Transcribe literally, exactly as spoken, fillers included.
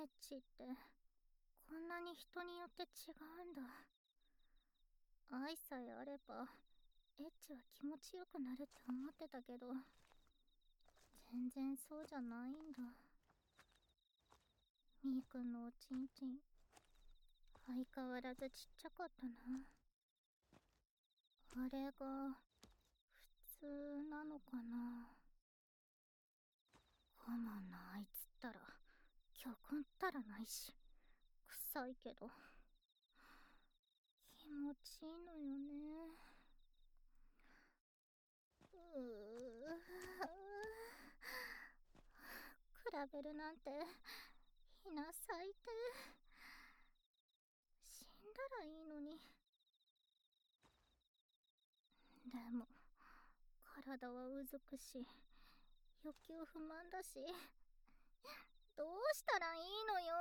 エッチってこんなに人によって違うんだ。愛さえあればエッチは気持ちよくなるって思ってたけど、全然そうじゃないんだ。みーくんのおちんちん相変わらずちっちゃかったな。あれが普通なのかな。我慢なあいつったら巨根ったらないし、臭いけど気持ちいいのよね。うう比べるなんてひな最低。死んだらいいのに。でも体はうずくし欲求不満だし、どうしたらいいのよ。